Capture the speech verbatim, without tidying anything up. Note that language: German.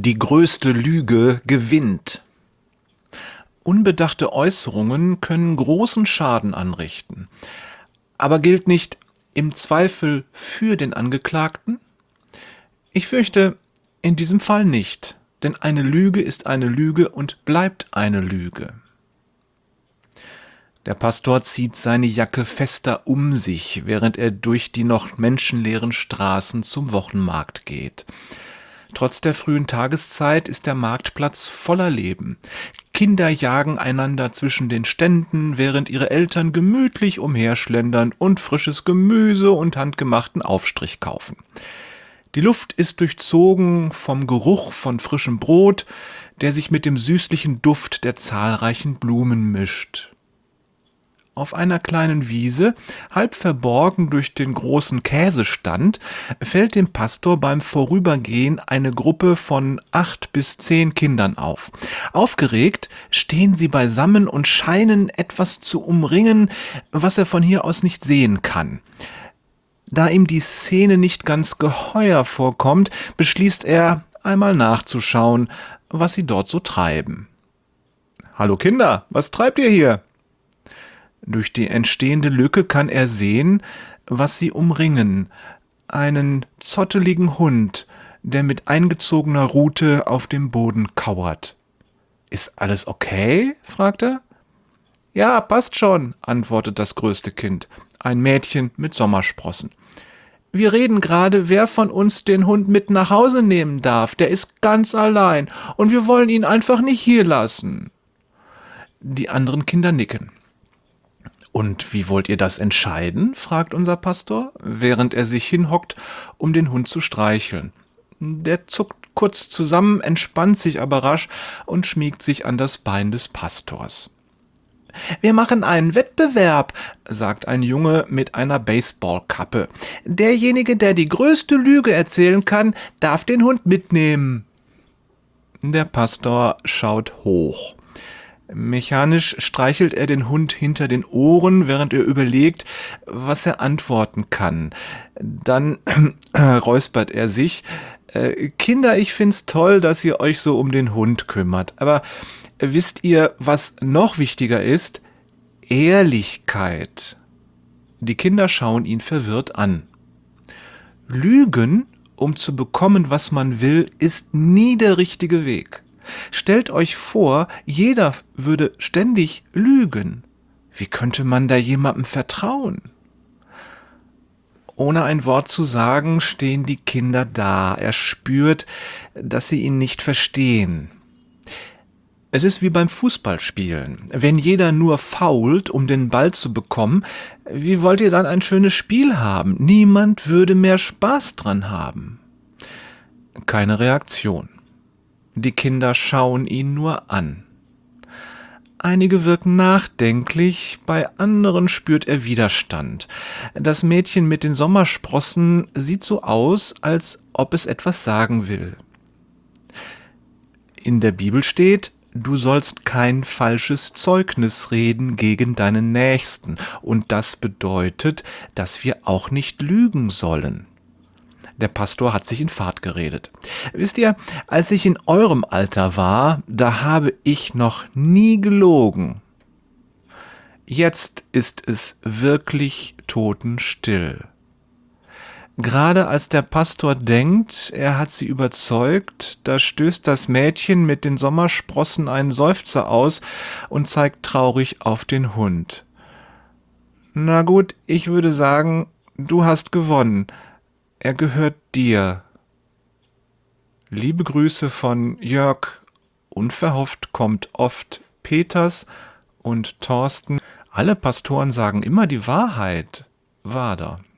Die größte Lüge gewinnt. Unbedachte Äußerungen können großen Schaden anrichten. Aber gilt nicht im Zweifel für den Angeklagten? Ich fürchte, in diesem Fall nicht, denn eine Lüge ist eine Lüge und bleibt eine Lüge. Der Pastor zieht seine Jacke fester um sich, während er durch die noch menschenleeren Straßen zum Wochenmarkt geht. Trotz der frühen Tageszeit ist der Marktplatz voller Leben. Kinder jagen einander zwischen den Ständen, während ihre Eltern gemütlich umherschlendern und frisches Gemüse und handgemachten Aufstrich kaufen. Die Luft ist durchzogen vom Geruch von frischem Brot, der sich mit dem süßlichen Duft der zahlreichen Blumen mischt. Auf einer kleinen Wiese, halb verborgen durch den großen Käsestand, fällt dem Pastor beim Vorübergehen eine Gruppe von acht bis zehn Kindern auf. Aufgeregt stehen sie beisammen und scheinen etwas zu umringen, was er von hier aus nicht sehen kann. Da ihm die Szene nicht ganz geheuer vorkommt, beschließt er, einmal nachzuschauen, was sie dort so treiben. »Hallo Kinder, was treibt ihr hier?« Durch die entstehende Lücke kann er sehen, was sie umringen. Einen zotteligen Hund, der mit eingezogener Rute auf dem Boden kauert. »Ist alles okay?« fragt er. »Ja, passt schon«, antwortet das größte Kind, ein Mädchen mit Sommersprossen. »Wir reden gerade, wer von uns den Hund mit nach Hause nehmen darf. Der ist ganz allein und wir wollen ihn einfach nicht hier lassen.« Die anderen Kinder nicken. »Und wie wollt ihr das entscheiden?« fragt unser Pastor, während er sich hinhockt, um den Hund zu streicheln. Der zuckt kurz zusammen, entspannt sich aber rasch und schmiegt sich an das Bein des Pastors. »Wir machen einen Wettbewerb«, sagt ein Junge mit einer Baseballkappe. »Derjenige, der die größte Lüge erzählen kann, darf den Hund mitnehmen.« Der Pastor schaut hoch. Mechanisch streichelt er den Hund hinter den Ohren, während er überlegt, was er antworten kann. Dann räuspert er sich. Äh, »Kinder, ich find's toll, dass ihr euch so um den Hund kümmert. Aber wisst ihr, was noch wichtiger ist? Ehrlichkeit.« Die Kinder schauen ihn verwirrt an. Lügen, um zu bekommen, was man will, ist nie der richtige Weg. Stellt euch vor, jeder würde ständig lügen. Wie könnte man da jemandem vertrauen? Ohne ein Wort zu sagen, stehen die Kinder da. Er spürt, dass sie ihn nicht verstehen. Es ist wie beim Fußballspielen. Wenn jeder nur fault, um den Ball zu bekommen, wie wollt ihr dann ein schönes Spiel haben? Niemand würde mehr Spaß dran haben. Keine Reaktion. Die Kinder schauen ihn nur an. Einige wirken nachdenklich, bei anderen spürt er Widerstand. Das Mädchen mit den Sommersprossen sieht so aus, als ob es etwas sagen will. In der Bibel steht, du sollst kein falsches Zeugnis reden gegen deinen Nächsten. Und das bedeutet, dass wir auch nicht lügen sollen. Der Pastor hat sich in Fahrt geredet. Wisst ihr, als ich in eurem Alter war, da habe ich noch nie gelogen. Jetzt ist es wirklich totenstill. Gerade als der Pastor denkt, er hat sie überzeugt, da stößt das Mädchen mit den Sommersprossen einen Seufzer aus und zeigt traurig auf den Hund. Na gut, ich würde sagen, du hast gewonnen. Er gehört dir. Liebe Grüße von Jörg. Unverhofft kommt oft Peters und Thorsten. Alle Pastoren sagen immer die Wahrheit. Wader.